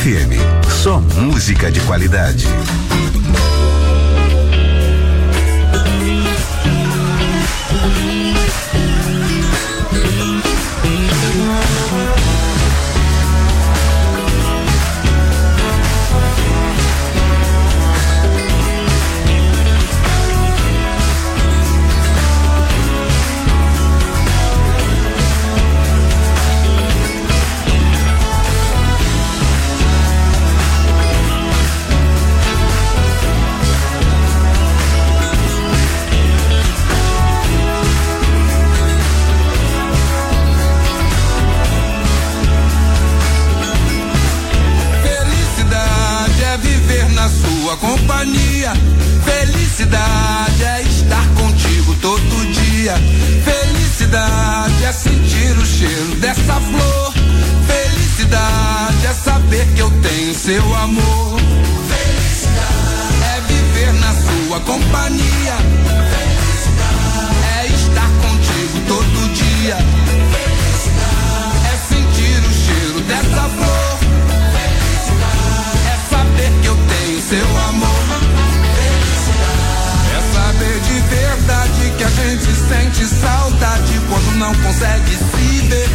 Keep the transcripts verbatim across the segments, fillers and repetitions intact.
F M, só música de qualidade. Companhia, felicidade é estar contigo todo dia. Felicidade é sentir o cheiro dessa flor. Felicidade é saber que eu tenho seu amor. Felicidade é viver na sua companhia. Felicidade é estar contigo todo dia. Felicidade é sentir o cheiro dessa flor. Felicidade é saber que eu tenho seu amor. Felicidade é saber de verdade que a gente sente saudade quando não consegue se ver.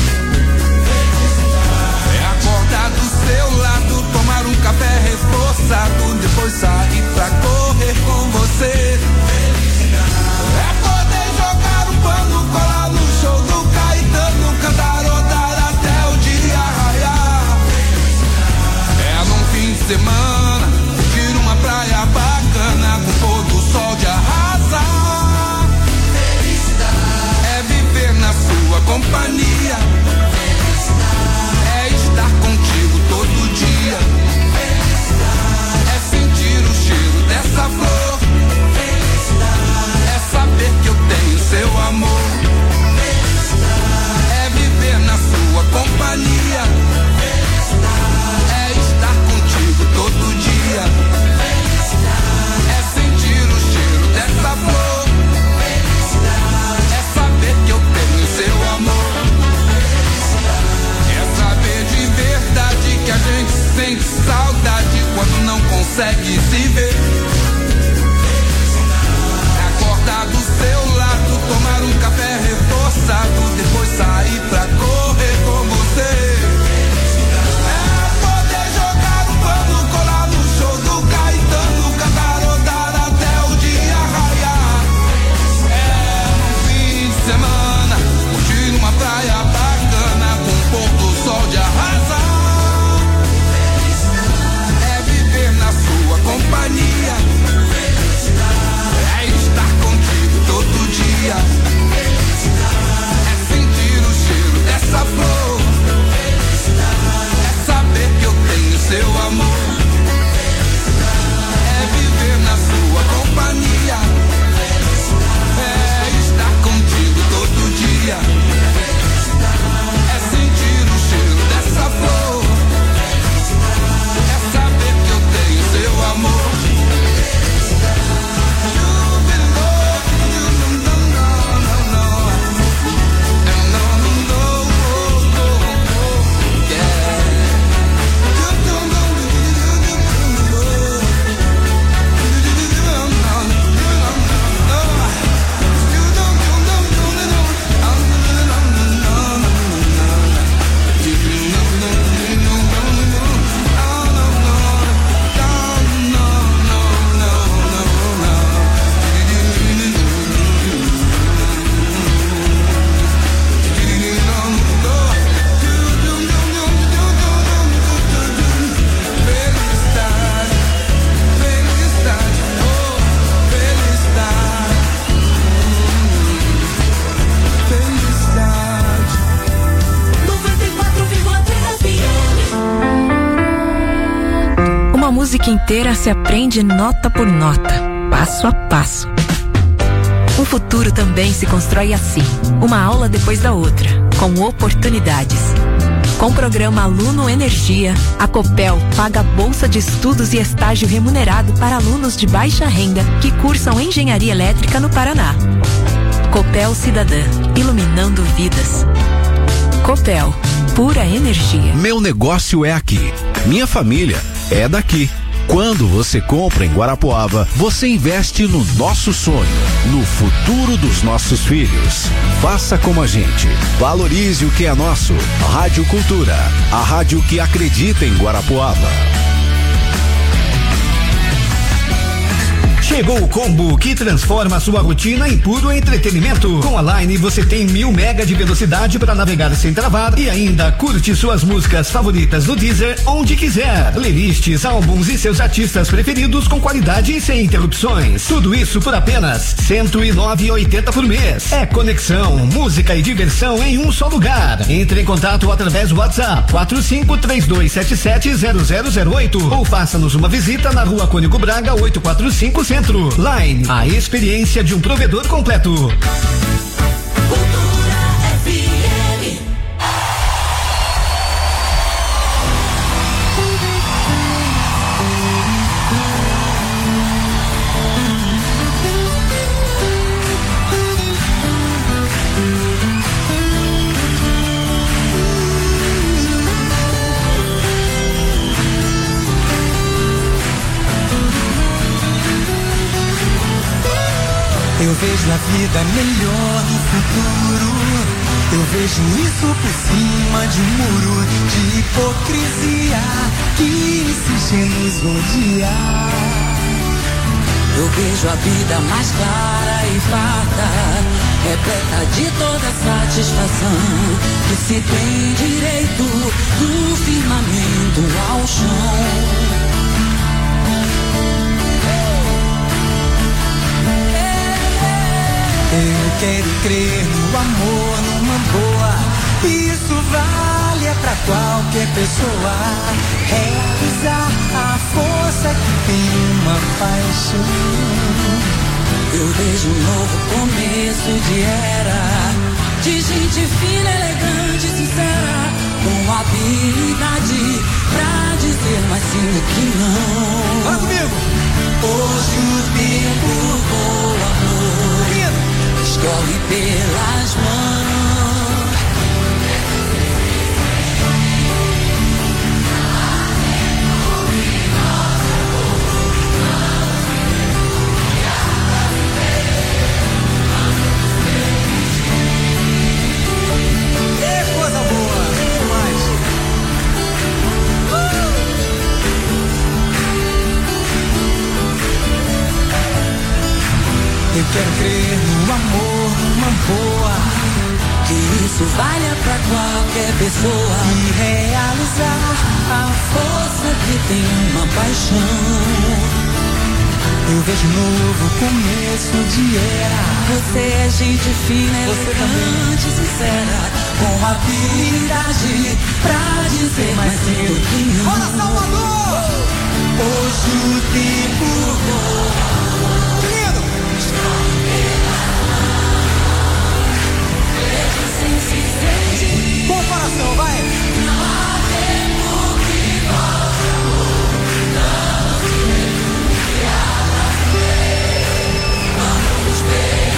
Felicidade é acordar do seu lado, tomar um café reforçado, depois sair pra correr com você. Felicidade é poder jogar um pano, colar no show do Caetano, cantarodar até o dia raiar. Felicidade é num fim de semana curtir uma praia bacana com pôr do sol de arrasar. Felicidade é viver na sua companhia. Felicidade é estar contigo todo dia. Felicidade é sentir o cheiro dessa flor. Felicidade é saber que eu tenho seu amor. Felicidade é viver na sua companhia. Felicidade é estar contigo todo dia. Felicidade é sentir o cheiro dessa flor. Felicidade é saber que eu tenho seu amor. Felicidade é saber de verdade que a gente sente saudade quando não consegue se ver. Felicidade é acordar do seu lado, tomar um café reforçado, depois sair pra correr com você. Semana, curtir uma praia bacana com pôr do sol de arrasar. Felicidade é viver na sua companhia. Felicidade é estar contigo todo dia. Felicidade é sentir o cheiro dessa flor. Felicidade é saber que eu tenho seu amor. Felicidade é viver na sua companhia. É estar contigo todo dia. Felicidade é sentir o cheiro dessa flor. Felicidade é saber que eu tenho seu amor. Música inteira se aprende nota por nota, passo a passo. Um futuro também se constrói assim, uma aula depois da outra, com oportunidades. Com o programa Aluno Energia, a Copel paga bolsa de estudos e estágio remunerado para alunos de baixa renda que cursam engenharia elétrica no Paraná. Copel Cidadã, iluminando vidas. Copel, pura energia. Meu negócio é aqui. Minha família é daqui. Quando você compra em Guarapuava, você investe no nosso sonho, no futuro dos nossos filhos. Faça como a gente. Valorize o que é nosso. Rádio Cultura, a rádio que acredita em Guarapuava. Chegou o combo que transforma a sua rotina em puro entretenimento. Com a Line você tem mil mega de velocidade para navegar sem travar e ainda curte suas músicas favoritas no Deezer onde quiser. Playlists, álbuns e seus artistas preferidos com qualidade e sem interrupções. Tudo isso por apenas cento e nove reais e oitenta centavos por mês. É conexão, música e diversão em um só lugar. Entre em contato através do WhatsApp quatro cinco três dois sete sete zero zero zero oito ou faça-nos uma visita na Rua Cônigo Braga oito quatro cinco Centro. Line, a experiência de um provedor completo. Cultura F M. Eu vejo a vida melhor no futuro. Eu vejo isso por cima de um muro de hipocrisia que insiste em nos odiar. Eu vejo a vida mais clara e farta, repleta de toda satisfação, que se tem direito do firmamento ao chão. Eu quero crer no amor, numa boa. Isso vale é pra qualquer pessoa. Realizar a força que tem uma paixão. Eu vejo um novo começo de era, de gente fina, elegante, sincera, com habilidade pra dizer mais sim do que não. Fala comigo! Hoje o tempo do amor escorre pelas mãos. Que coisa boa! Demais! Eu quero crer no amor, numa boa. Que isso valha pra qualquer pessoa. E realizar a força que tem uma paixão. Eu vejo um novo começo de era. Você é gente fina, Você elegante, sincera, com habilidade pra dizer mais cedo que não. Bora, Salvador! Hoje o tempo voa. Menino! Com o coração, vai! Não há tempo que volte, amor. Não que ela vem. Vamos bem.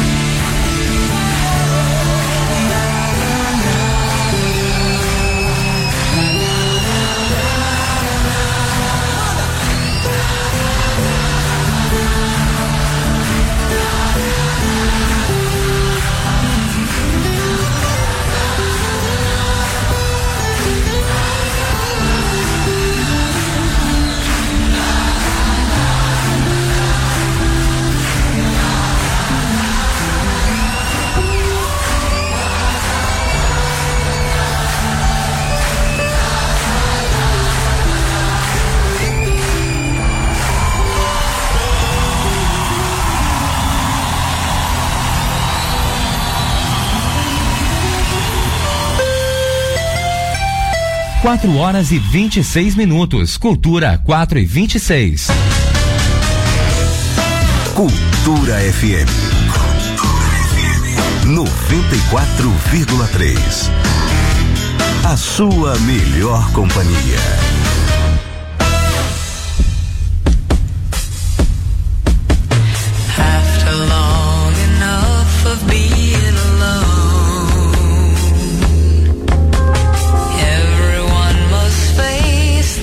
Quatro horas e vinte e seis minutos. Cultura quatro e vinte e seis. Cultura F M. noventa e quatro vírgula três. A sua melhor companhia. Everyone must face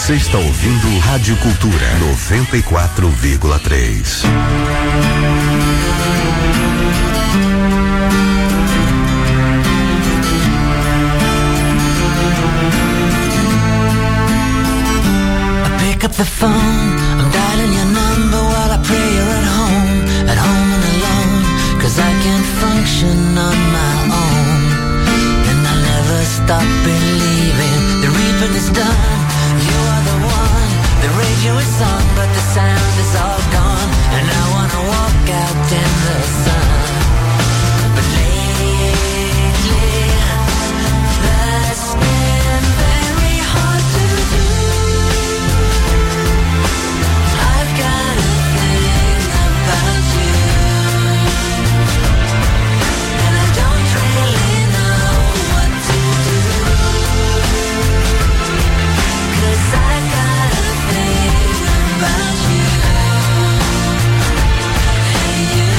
Você está ouvindo Rádio Cultura noventa e quatro vírgula três. Pick up the phone, I'm dialing your number while I pray you're at home, at home and alone, cause I can't function on my own. And I'll never stop believing the reaping is done. You are the one, the radio is on, but the sound is all gone. And I wanna walk out in the sun. But lately, that's been very hard to do. I've got a thing about you, and I don't really know what to do, 'cause I got a thing about you. Hey you,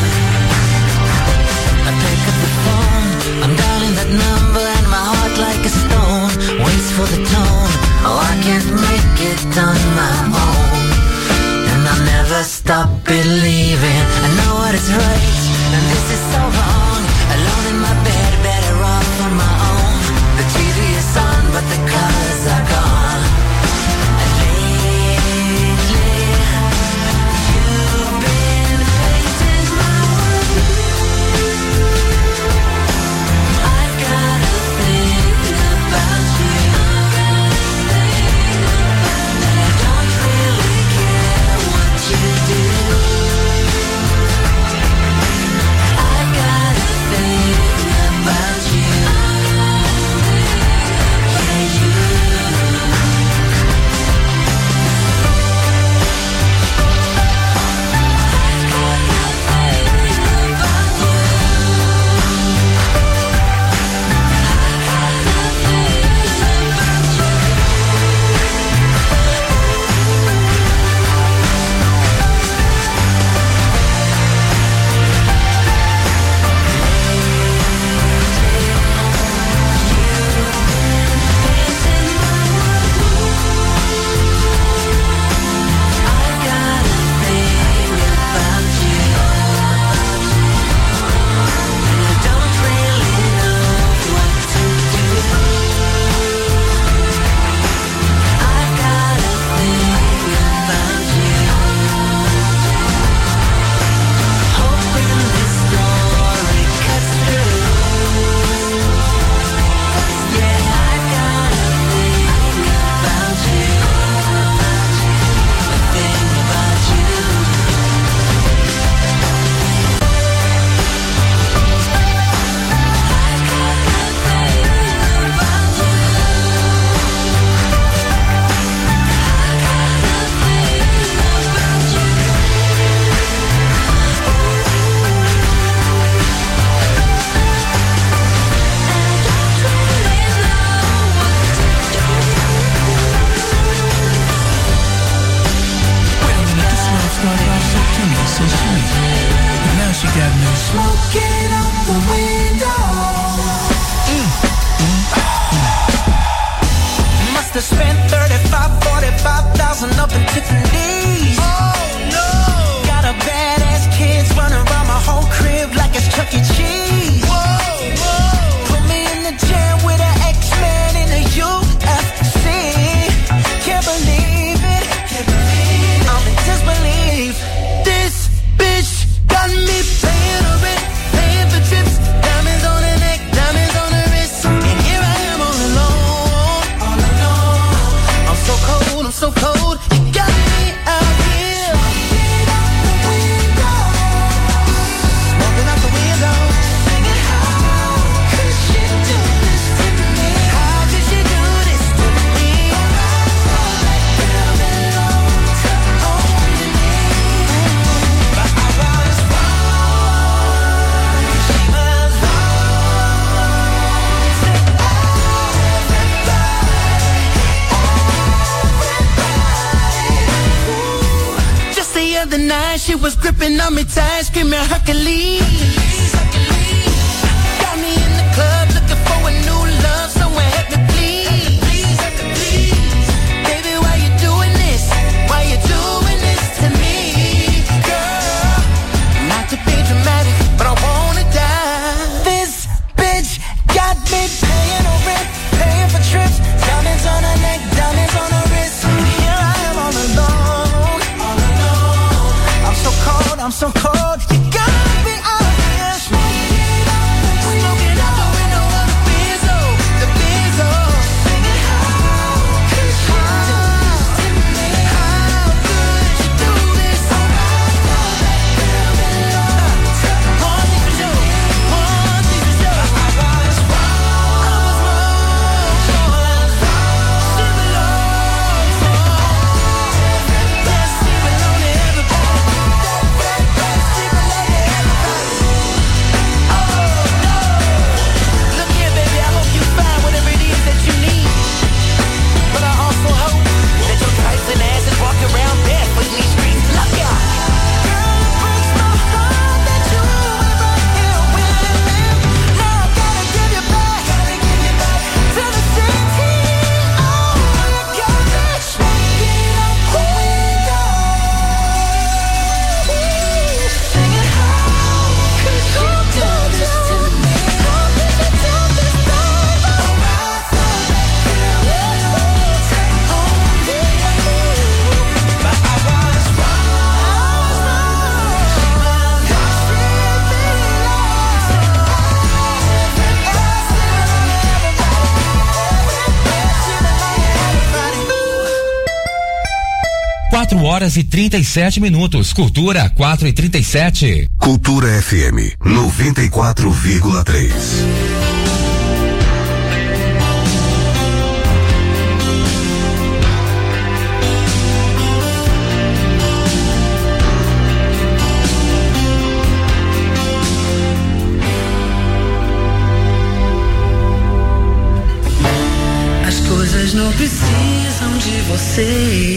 I pick up the phone, I'm dialing that number and my heart like a stone waits for the tone. Oh, I can't make it on my own, and I'll never stop believing I know what is right, and this is so wrong. Alone in my bed, better off on my own. The T V is on, but the colors are gone. And lately, you've been painting my world blue. I've got a thing about you, and I don't really care what you do. I've got a thing about you. Yeah, you. She was gripping on me tight, screaming Hercules. Got me in the club looking for a new love, somewhere help me please. Baby, why quatro horas e trinta e sete minutos. Cultura quatro e trinta e sete. Cultura F M noventa e quatro vírgula três. As coisas não precisam de você.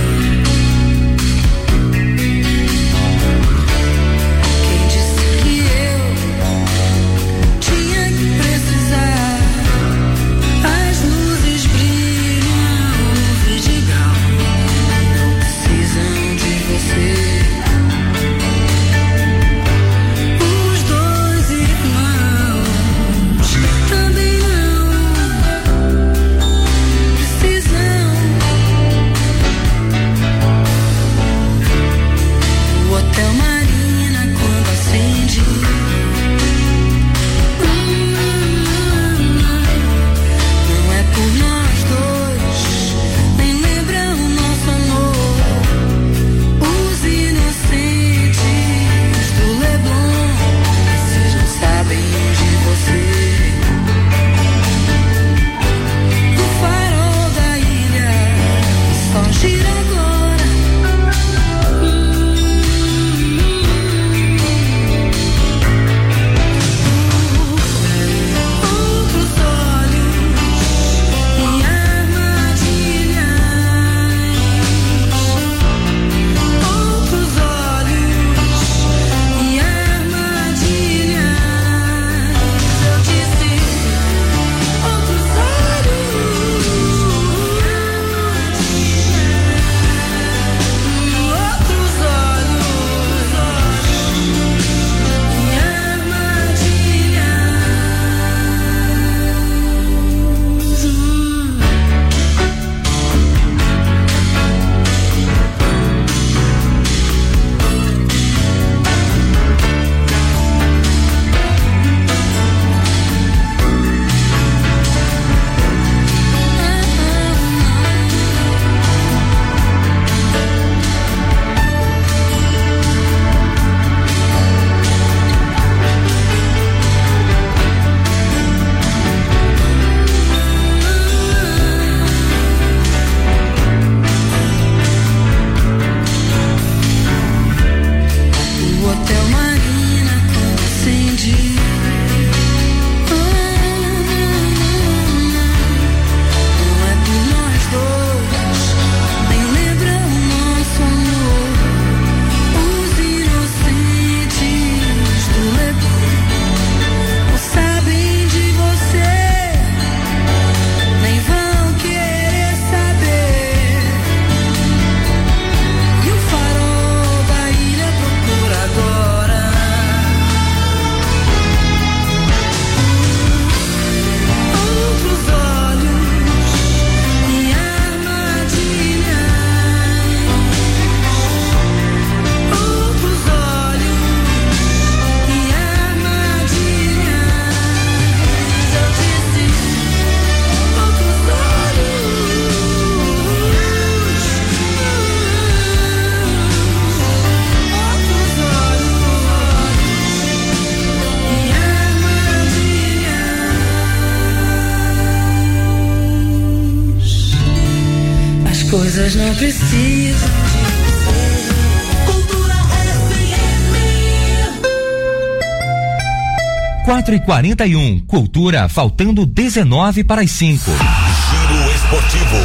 Coisas não precisam de você. Cultura F M. quatro e quarenta e um. Cultura faltando dezenove para as cinco. Giro Esportivo.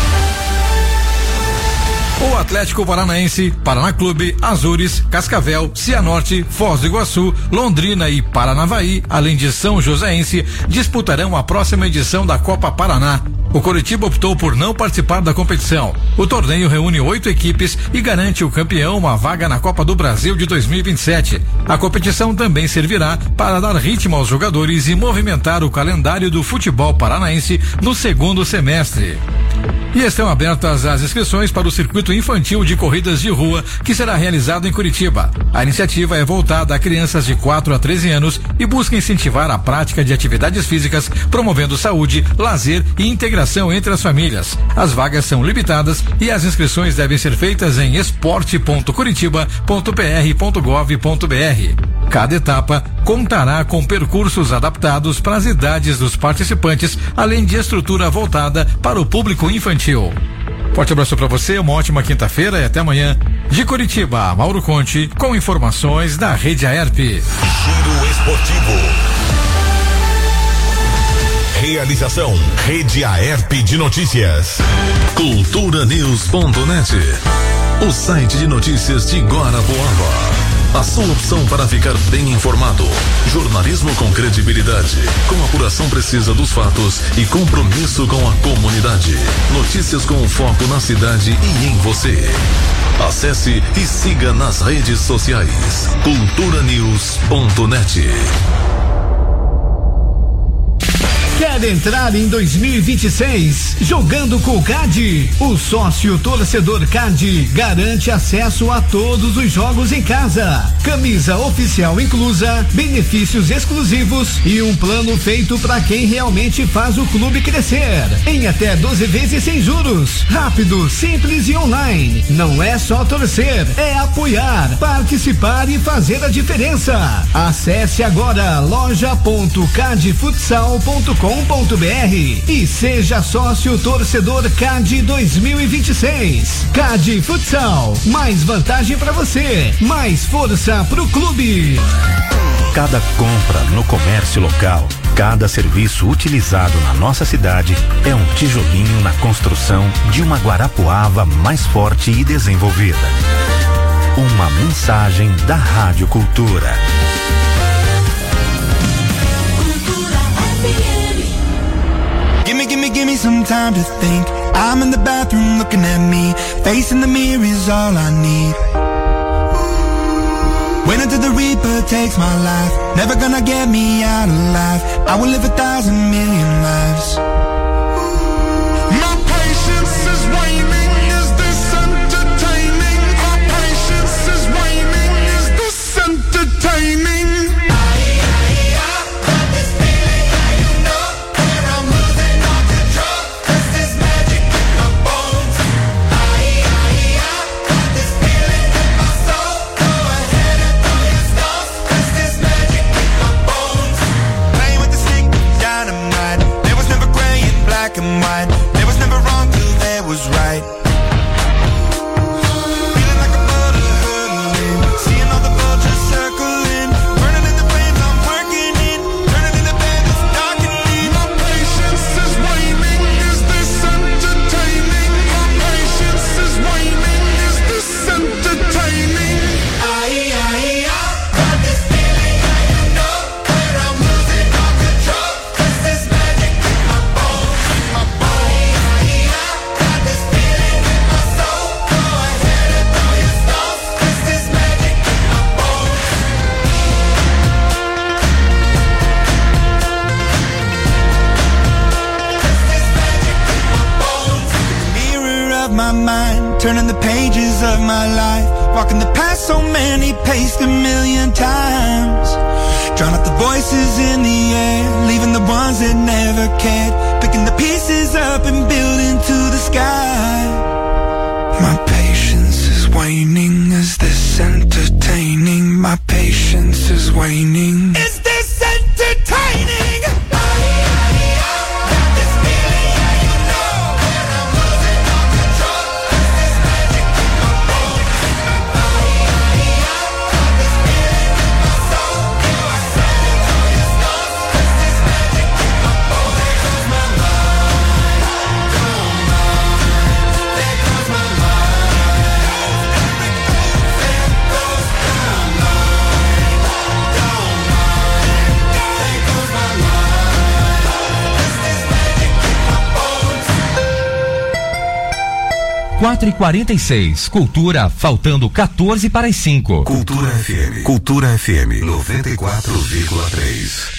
O Atlético Paranaense, Paraná Clube, Azures, Cascavel, Cianorte, Foz do Iguaçu, Londrina e Paranavaí, além de São Joséense, disputarão a próxima edição da Copa Paraná. O Coritiba optou por não participar da competição. O torneio reúne oito equipes e garante ao campeão uma vaga na Copa do Brasil de dois mil e vinte e sete. A competição também servirá para dar ritmo aos jogadores e movimentar o calendário do futebol paranaense no segundo semestre. E estão abertas as inscrições para o circuito infantil de corridas de rua que será realizado em Curitiba. A iniciativa é voltada a crianças de quatro a treze anos e busca incentivar a prática de atividades físicas, promovendo saúde, lazer e integração entre as famílias. As vagas são limitadas e as inscrições devem ser feitas em esporte ponto curitiba ponto p r ponto gov ponto b r. Cada etapa contará com percursos adaptados para as idades dos participantes, além de estrutura voltada para o público infantil. Forte abraço para você, uma ótima quinta-feira e até amanhã. De Curitiba, Mauro Conte, com informações da Rede Aerp. Giro Esportivo. Realização Rede Aerp de Notícias. Cultura News ponto net. O site de notícias de Guarapuava. A sua opção para ficar bem informado. Jornalismo com credibilidade, com apuração precisa dos fatos e compromisso com a comunidade. Notícias com foco na cidade e em você. Acesse e siga nas redes sociais. Cultura News ponto net. Quer entrar em dois mil e vinte e seis jogando com o C A D? O sócio torcedor C A D garante acesso a todos os jogos em casa. Camisa oficial inclusa, benefícios exclusivos e um plano feito para quem realmente faz o clube crescer. Em até doze vezes sem juros. Rápido, simples e online. Não é só torcer, é apoiar, participar e fazer a diferença. Acesse agora loja ponto cadfutsal ponto com ponto b r e seja sócio torcedor C A D dois mil e vinte e seis. C A D Futsal, mais vantagem para você, mais força pro clube. Cada compra no comércio local, cada serviço utilizado na nossa cidade é um tijolinho na construção de uma Guarapuava mais forte e desenvolvida. Uma mensagem da Rádio Cultura. Gimme, gimme, gimme some time to think. I'm in the bathroom looking at me. Facing the mirror is all I need. Wait until the Reaper takes my life. Never gonna get me out alive. I will live a thousand million lives. My patience is waning. Is this entertaining? My patience is waning. Is this entertaining? And white. There was never wrong till there was right. Feeling like a butter hurtling, seeing all the vultures circling, burning in the flames I'm working in, turning in the bed that's darkening. My patience is waning. Is this entertaining? My patience is waning. Is this entertaining? Aye, aye, aye. Got this feeling, I know where I'm losing all control. Cause this magic in my bones. My mind, turning the pages of my life, walking the path so many paced a million times, drown out the voices in the air, leaving the ones that never cared, picking the pieces up and building to the sky. My patience is waning. Is this entertaining? My patience is waning. Is this entertaining? quatro e quarenta e seis. Cultura, faltando quatorze para as cinco. Cultura F M. Cultura F M noventa e quatro vírgula três.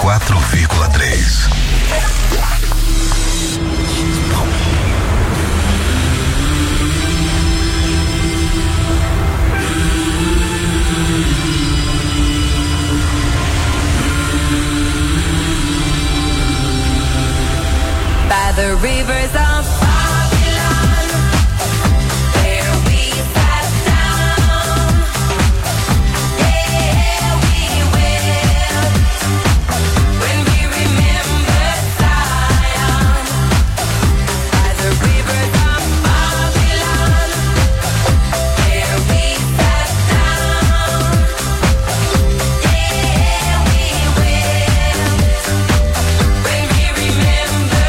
quatro vírgula três. By the rivers of Babylon, there we sat down. Yeah, we will. When we remember Zion. By the rivers of Babylon, there we sat down. Yeah, we will. When we remember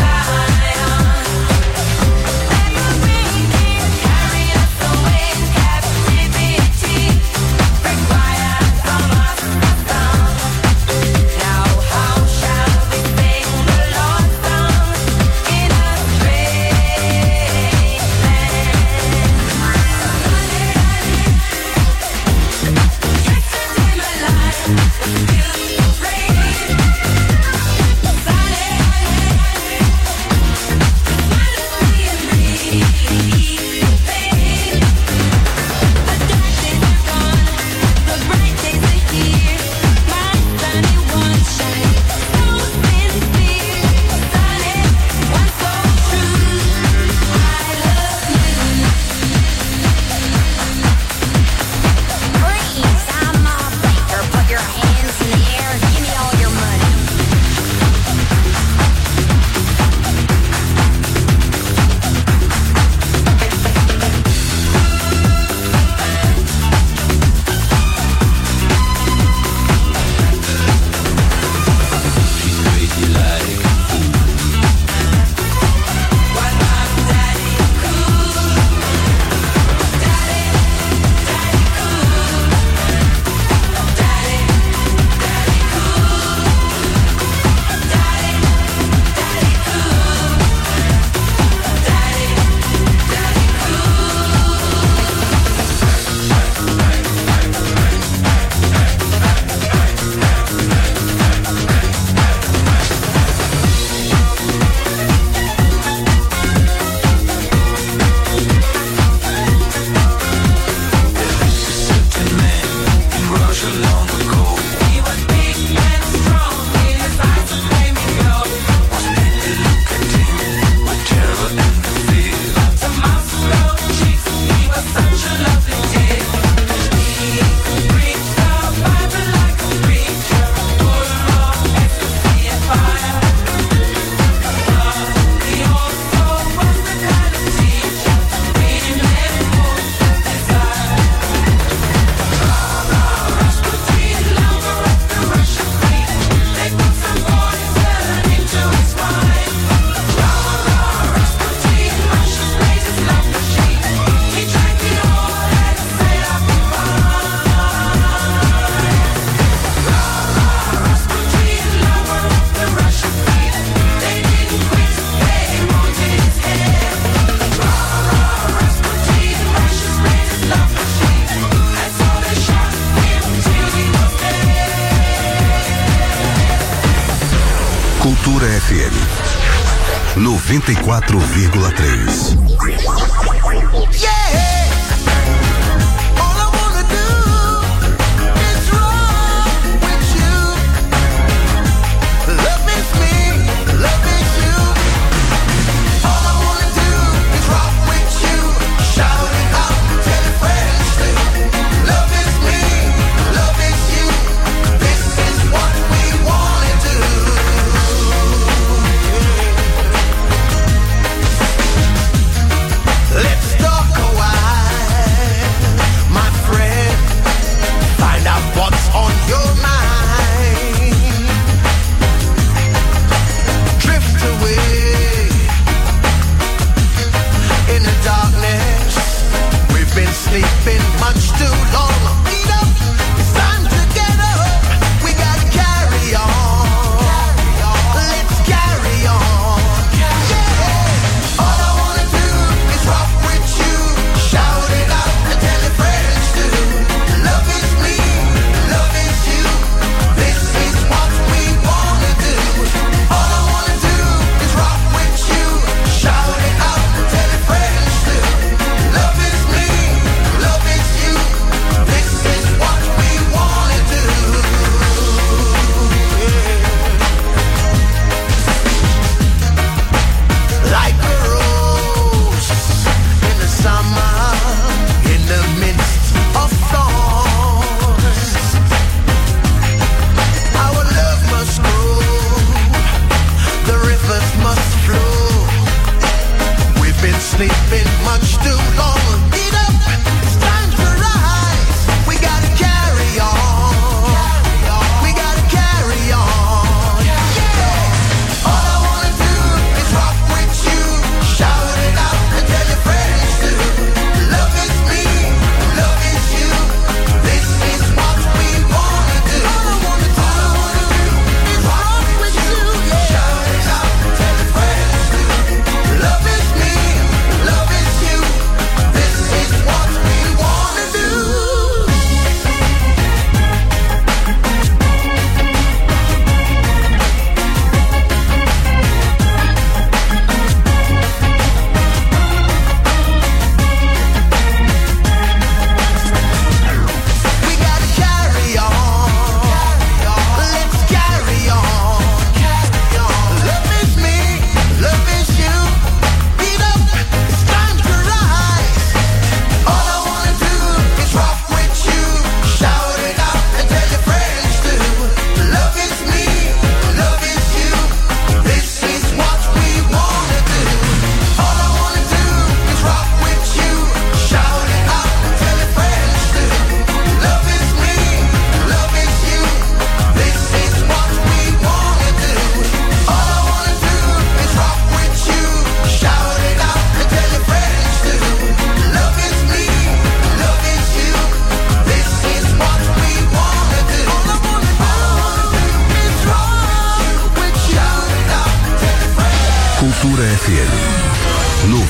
Cultura F M noventa e quatro vírgula três. We want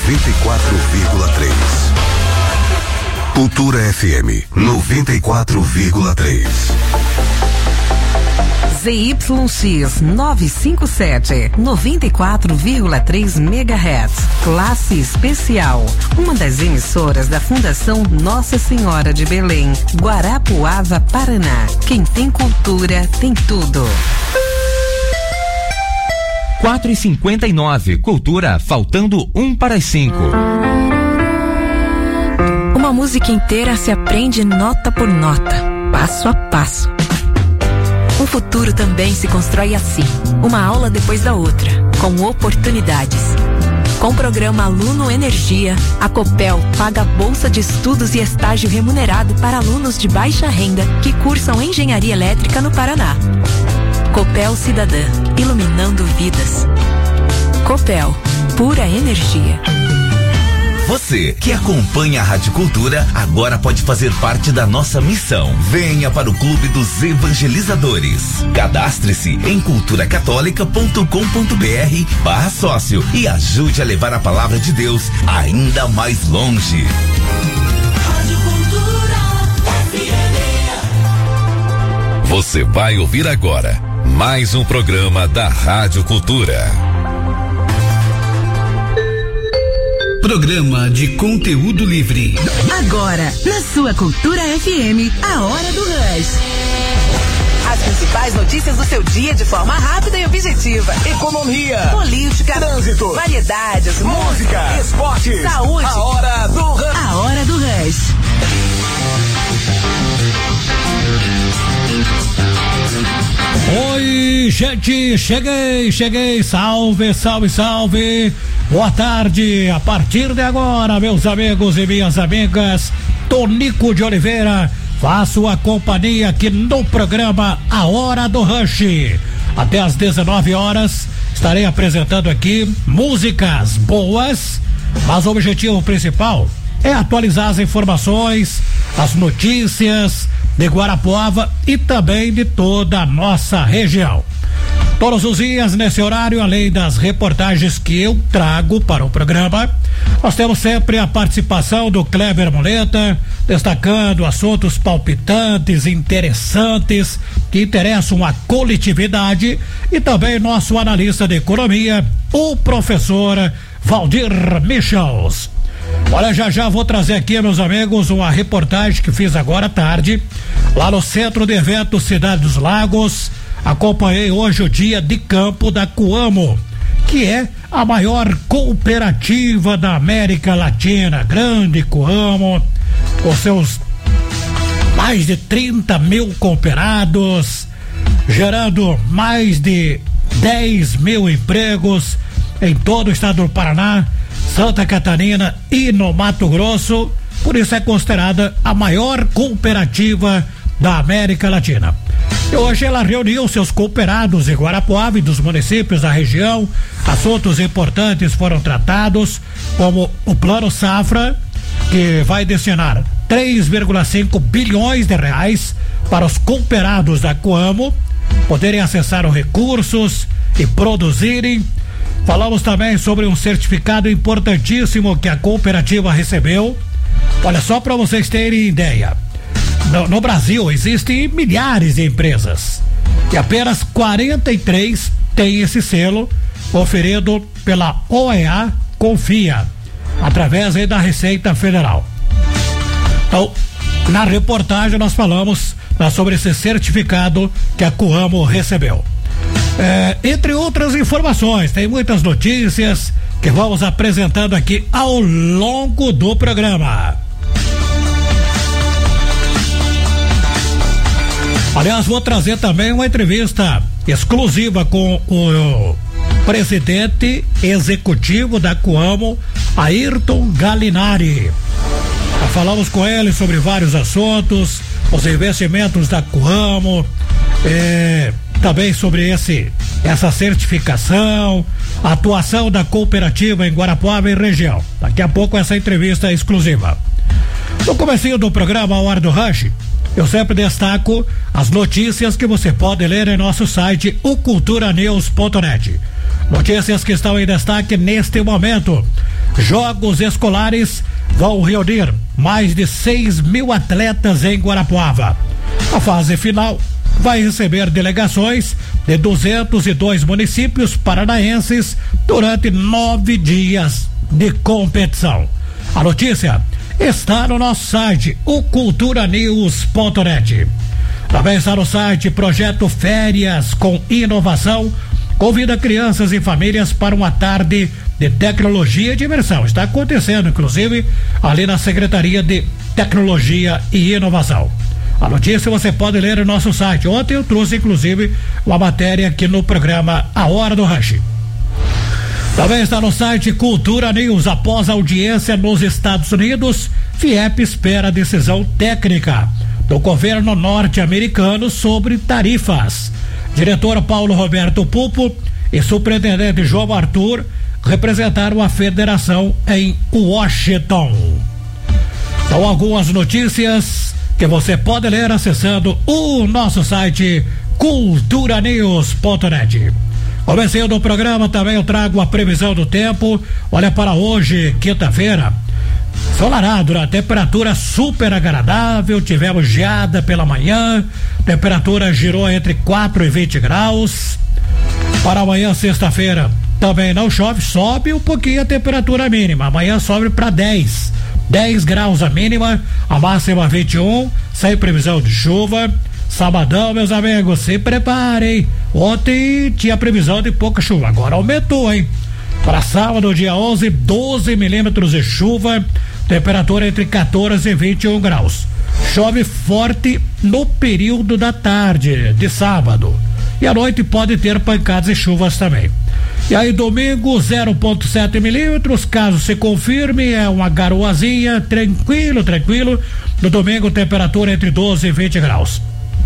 noventa e quatro vírgula três. Cultura F M noventa e quatro vírgula três. Z Y X novecentos e cinquenta e sete, noventa e quatro vírgula três megahertz. Classe especial. Uma das emissoras da Fundação Nossa Senhora de Belém, Guarapuava, Paraná. Quem tem cultura tem tudo. quatro e cinquenta e nove. Cultura, faltando um para as cinco. Uma música inteira se aprende nota por nota, passo a passo. Um futuro também se constrói assim, uma aula depois da outra, com oportunidades. Com o programa Aluno Energia, a Copel paga bolsa de estudos e estágio remunerado para alunos de baixa renda que cursam engenharia elétrica no Paraná. Copel Cidadã, iluminando vidas. Copel, pura energia. Você que acompanha a Rádio Cultura agora pode fazer parte da nossa missão. Venha para o Clube dos Evangelizadores. Cadastre-se em culturacatólica ponto com ponto br barra sócio e ajude a levar a palavra de Deus ainda mais longe. Rádio Cultura F M. Você vai ouvir agora mais um programa da Rádio Cultura. Programa de conteúdo livre. Agora, na sua Cultura F M, a hora do Rush. As principais notícias do seu dia de forma rápida e objetiva. Economia, política, trânsito, variedades, música, esportes, saúde. A hora do Rush. A hora do Rush. Oi, gente, cheguei, cheguei, salve, salve, salve. Boa tarde, a partir de agora, meus amigos e minhas amigas, Tonico de Oliveira, faço a companhia aqui no programa A Hora do Rush. Até às dezenove horas, estarei apresentando aqui músicas boas, mas o objetivo principal é atualizar as informações, as notícias de Guarapuava e também de toda a nossa região. Todos os dias, nesse horário, além das reportagens que eu trago para o programa, nós temos sempre a participação do Cleber Moleta, destacando assuntos palpitantes, interessantes, que interessam a coletividade, e também nosso analista de economia, o professor Valdir Michels. Olha, já já vou trazer aqui, meus amigos, uma reportagem que fiz agora à tarde, lá no Centro de Eventos Cidade dos Lagos. Acompanhei hoje o dia de campo da Coamo, que é a maior cooperativa da América Latina. Grande Coamo, com seus mais de trinta mil cooperados, gerando mais de dez mil empregos em todo o estado do Paraná, Santa Catarina e no Mato Grosso. Por isso é considerada a maior cooperativa da América Latina. E hoje ela reuniu seus cooperados em Guarapuava e dos municípios da região. Assuntos importantes foram tratados, como o Plano Safra, que vai destinar três vírgula cinco bilhões de reais para os cooperados da Coamo poderem acessar os recursos e produzirem. Falamos também sobre um certificado importantíssimo que a cooperativa recebeu. Olha, só para vocês terem ideia, no, no Brasil existem milhares de empresas e apenas quarenta e três têm esse selo conferido pela O E A Confia, através aí da Receita Federal. Então, na reportagem nós falamos né, sobre esse certificado que a Coamo recebeu. É, entre outras informações, tem muitas notícias que vamos apresentando aqui ao longo do programa. Aliás, vou trazer também uma entrevista exclusiva com o presidente executivo da Coamo, Ayrton Galinari. Já falamos com ele sobre vários assuntos, os investimentos da Coamo, é, também sobre esse, essa certificação, a atuação da cooperativa em Guarapuava e região. Daqui a pouco essa entrevista é exclusiva. No comecinho do programa A Hora do Rush, eu sempre destaco as notícias que você pode ler em nosso site, o cultura news ponto net. Notícias que estão em destaque neste momento. Jogos escolares vão reunir mais de seis mil atletas em Guarapuava. A fase final vai receber delegações de duzentos e dois municípios paranaenses durante nove dias de competição. A notícia está no nosso site, o cultura news ponto net. Também está no site Projeto Férias com Inovação. Convida crianças e famílias para uma tarde de tecnologia e diversão. Está acontecendo, inclusive, ali na Secretaria de Tecnologia e Inovação. A notícia você pode ler no nosso site. Ontem eu trouxe, inclusive, uma matéria aqui no programa A Hora do Rush. Também está no site Cultura News. Após a audiência nos Estados Unidos, FIEP espera a decisão técnica do governo norte-americano sobre tarifas. Diretor Paulo Roberto Pupo e superintendente João Arthur representaram a federação em Washington. São algumas notícias que você pode ler acessando o nosso site cultura news ponto net. Começando o programa, também eu trago a previsão do tempo. Olha, para hoje, quinta-feira, ensolarado, a temperatura super agradável, tivemos geada pela manhã, temperatura girou entre quatro e vinte graus. Para amanhã, sexta-feira, também não chove, sobe um pouquinho a temperatura mínima, amanhã sobe para dez graus a mínima, a máxima vinte e um, sem previsão de chuva. Sabadão, meus amigos, se preparem, ontem tinha previsão de pouca chuva, agora aumentou, hein? Para sábado, dia onze, doze milímetros de chuva, temperatura entre quatorze e vinte e um graus. Chove forte no período da tarde de sábado. E à noite pode ter pancadas e chuvas também. E aí, domingo, zero vírgula sete milímetros, caso se confirme, é uma garoazinha, tranquilo, tranquilo. No domingo, temperatura entre doze e vinte graus.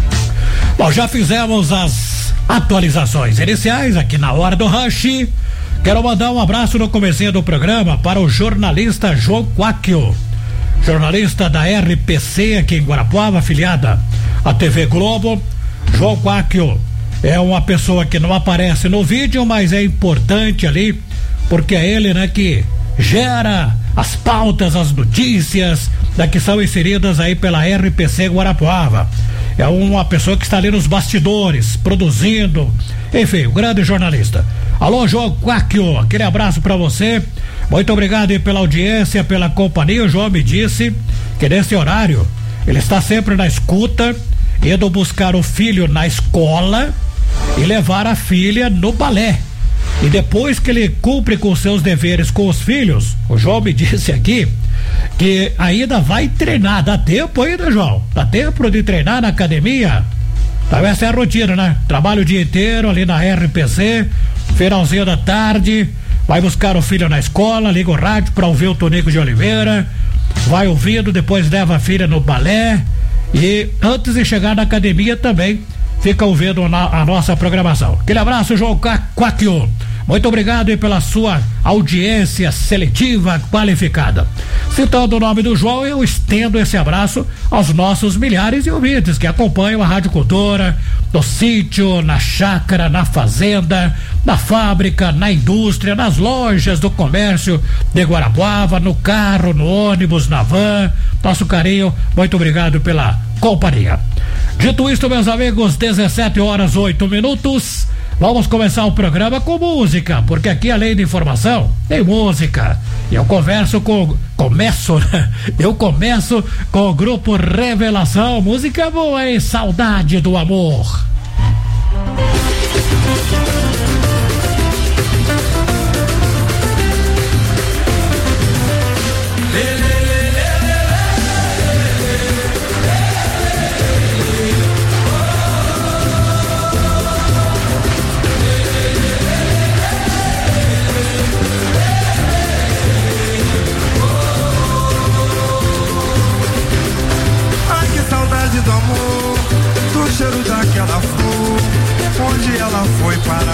Bom, já fizemos as atualizações iniciais aqui na Hora do Rush. Quero mandar um abraço no comecinho do programa para o jornalista João Quacchio, jornalista da R P C aqui em Guarapuava, afiliada à T V Globo. João Quacchio é uma pessoa que não aparece no vídeo, mas é importante ali, porque é ele, né, que gera as pautas, as notícias da que são inseridas aí pela R P C Guarapuava. É uma pessoa que está ali nos bastidores, produzindo, enfim, um grande jornalista. Alô, João Quacchio, aquele abraço para você. Muito obrigado aí pela audiência, pela companhia. O João me disse que nesse horário ele está sempre na escuta, indo buscar o filho na escola e levar a filha no balé. E depois que ele cumpre com seus deveres com os filhos, o João me disse aqui que ainda vai treinar. Dá tempo ainda, João? Dá tempo de treinar na academia? Então essa é a rotina, né? Trabalho o dia inteiro ali na R P C, finalzinho da tarde, vai buscar o filho na escola, liga o rádio pra ouvir o Tonico de Oliveira, vai ouvindo, depois leva a filha no balé e antes de chegar na academia também fica ouvindo na, a nossa programação. Aquele abraço, João Quacchio. Muito obrigado aí pela sua audiência seletiva, qualificada. Citando o nome do João, eu estendo esse abraço aos nossos milhares de ouvintes que acompanham a Rádio Cultura, no sítio, na chácara, na fazenda, na fábrica, na indústria, nas lojas do comércio de Guarapuava, no carro, no ônibus, na van. Nosso carinho, muito obrigado pela companhia. Dito isto, meus amigos, dezessete horas oito minutos. Vamos começar o programa com música, porque aqui, além de informação, tem música. E eu converso com. Começo, né? Eu começo com o grupo Revelação. Música boa, hein? Saudade do Amor. Do amor, do cheiro daquela flor, onde ela foi parar.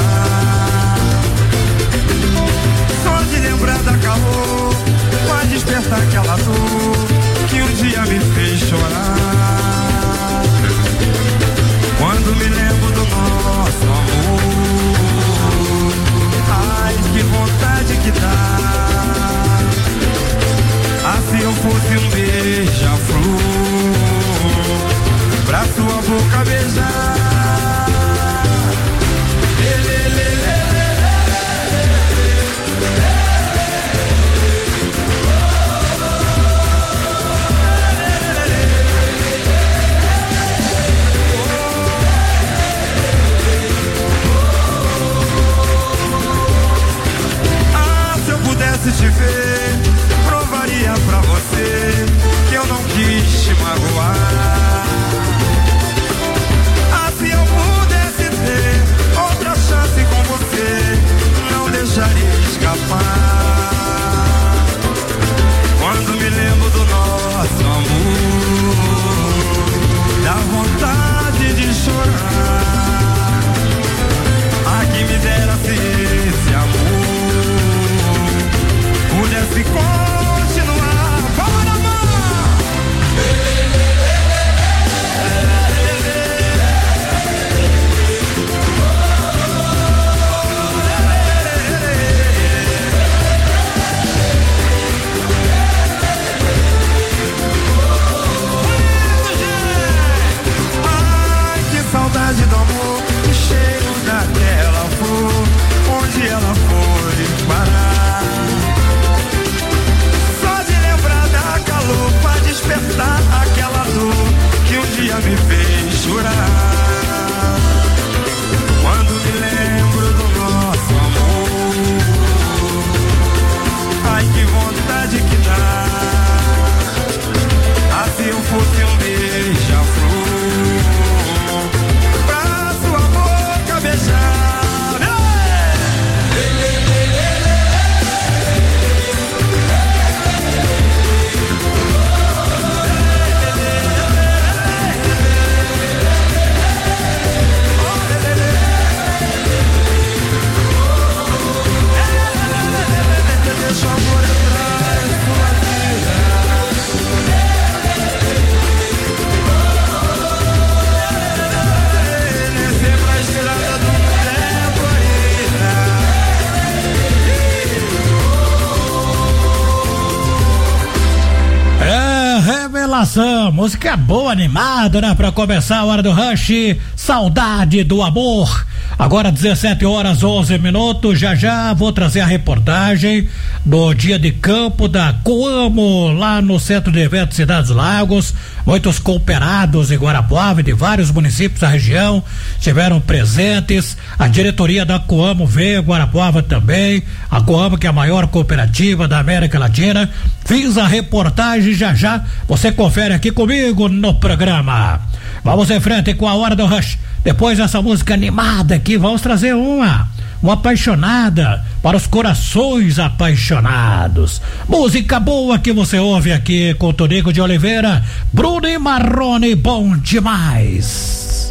Maçã, música boa, animada, né? Pra começar a hora do Rush, Saudade do Amor. Agora dezessete horas onze minutos, já já vou trazer a reportagem do dia de campo da Coamo, lá no Centro de Eventos Cidade dos Lagos. Muitos cooperados em Guarapuava e de vários municípios da região estiveram presentes. A diretoria da Coamo veio, Guarapuava também. A Coamo, que é a maior cooperativa da América Latina. Fiz a reportagem, já já você confere aqui comigo no programa. Vamos em frente com a hora do Rush. Depois dessa música animada aqui, vamos trazer uma, uma apaixonada para os corações apaixonados. Música boa que você ouve aqui com o Tonico de Oliveira, Bruno e Marrone, bom demais.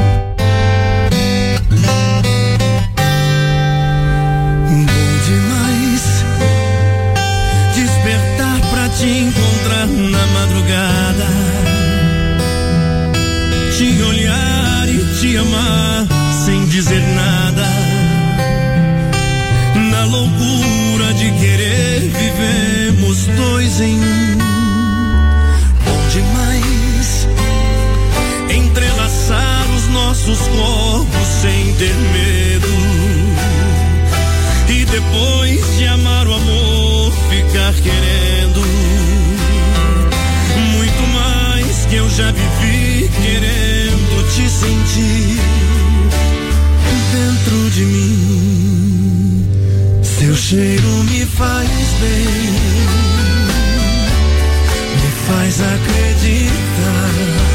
Bom demais despertar pra te encontrar na madrugada, te olhar e te amar sem dizer nada, na loucura de querer vivemos dois em um. Bom demais entrelaçar os nossos corpos sem ter medo, e depois de amar o amor ficar querendo muito mais que eu já vivi, querendo te sentir dentro de mim. Seu cheiro me faz bem, me faz acreditar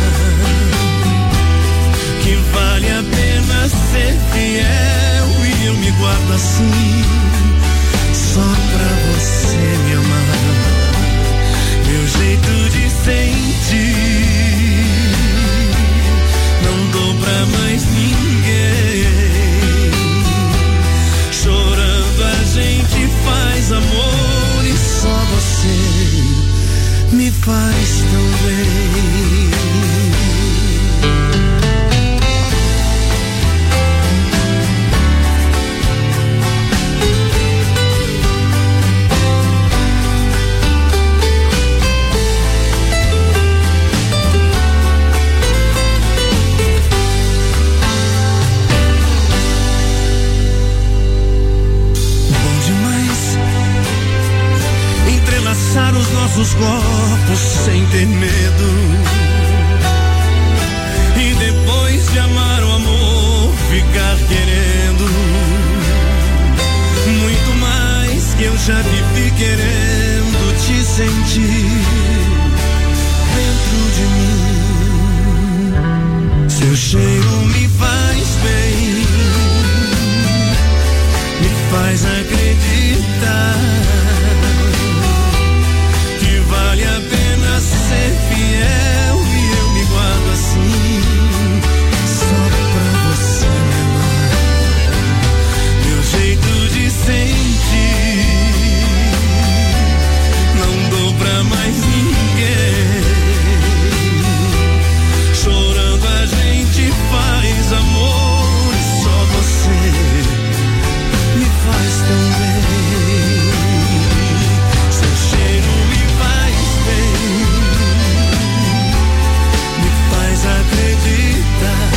que vale a pena ser fiel, e eu me guardo assim só pra você me amar. Meu jeito de sentir não dou pra mais ninguém. Chorando a gente faz amor, e só você me faz tão bem. Os nossos corpos sem ter medo, e depois de amar o amor ficar querendo muito mais que eu já vivi, querendo te sentir dentro de mim. Seu cheiro me faz bem, me faz acreditar vale a pena ser fiel, e eu me guardo assim só pra você me amar. Meu jeito de sentir não dou pra mais ninguém. Chorando a gente faz amor, e só você me faz tão bem. Seu cheiro acreditar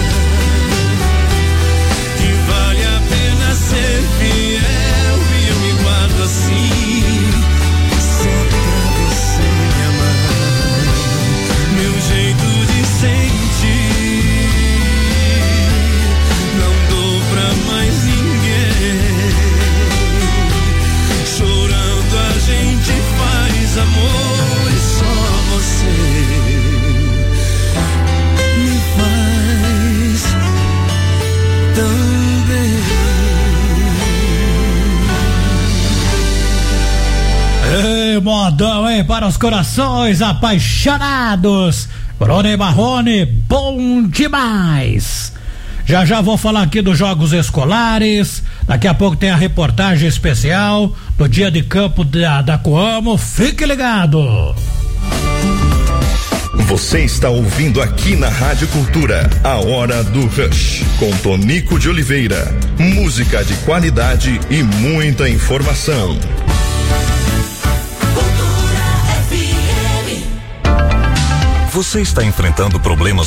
que vale a pena ser fiel, e eu me guardo assim só pra você me amar. Meu jeito de sentir não dou pra mais ninguém. Chorando a gente faz amor, e só você Ei, modão, hein? Para os corações apaixonados, Bruno e Marrone, bom demais. Já já vou falar aqui dos jogos escolares. Daqui a pouco tem a reportagem especial do dia de campo da, da Coamo. Fique ligado. Você está ouvindo aqui na Rádio Cultura a Hora do Rush, com Tonico de Oliveira. Música de qualidade e muita informação. Você está enfrentando problemas